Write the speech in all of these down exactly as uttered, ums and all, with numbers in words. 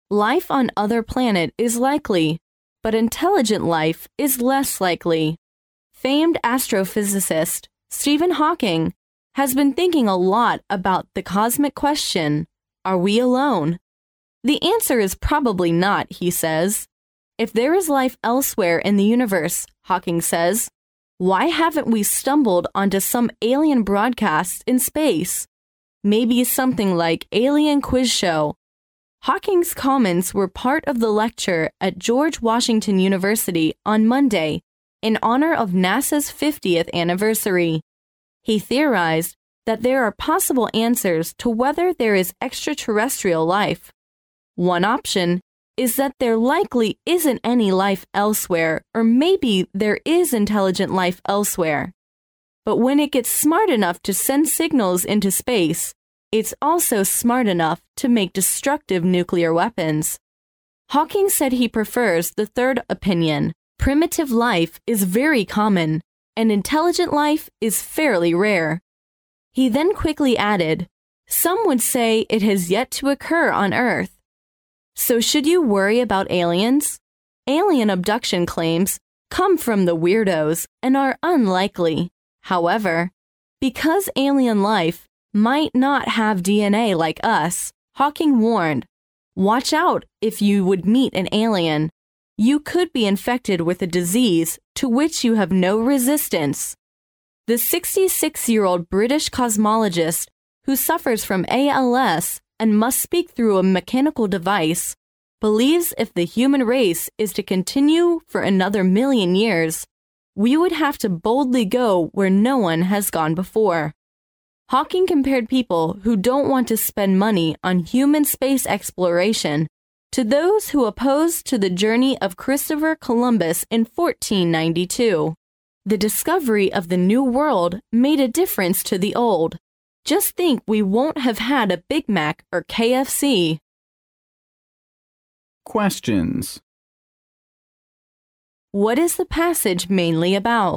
Life on other planet is likely, but intelligent life is less likely. Famed astrophysicist Stephen Hawking has been thinking a lot about the cosmic question, are we alone? The answer is probably not, he says. If there is life elsewhere in the universe, Hawking says, why haven't we stumbled onto some alien broadcasts in space? Maybe something like Alien Quiz Show. Hawking's comments were part of the lecture at George Washington University on Monday in honor of NASA's fiftieth anniversary. He theorized that there are possible answers to whether there is extraterrestrial life. One option is that there likely isn't any life elsewhere, or maybe there is intelligent life elsewhere. But when it gets smart enough to send signals into space, it's also smart enough to make destructive nuclear weapons. Hawking said he prefers the third opinion. Primitive life is very common, and intelligent life is fairly rare. He then quickly added, some would say it has yet to occur on Earth. So should you worry about aliens? Alien abduction claims come from the weirdos and are unlikely. However, because alien life might not have D N A like us, Hawking warned, watch out if you would meet an alien. You could be infected with a disease to which you have no resistance. The sixty-six-year-old British cosmologist who suffers from A L S and must speak through a mechanical device believes if the human race is to continue for another million years, we would have to boldly go where no one has gone before. Hawking compared people who don't want to spend money on human space exploration to those who opposed to the journey of Christopher Columbus in fourteen ninety-two. The discovery of the New World made a difference to the old. Just think we won't have had a Big Mac or K F C. Questions. What is the passage mainly about?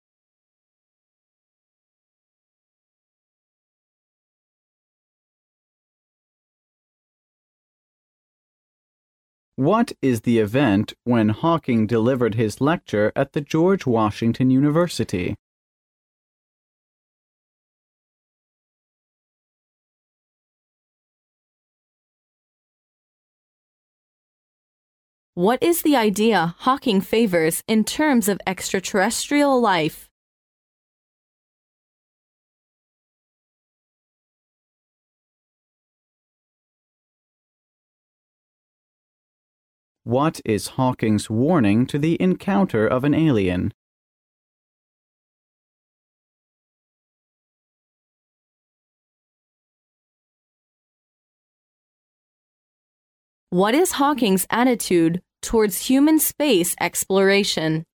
What is the event when Hawking delivered his lecture at the George Washington University? What is the idea Hawking favors in terms of extraterrestrial life? What is Hawking's warning to the encounter of an alien? What is Hawking's attitude towards human space exploration?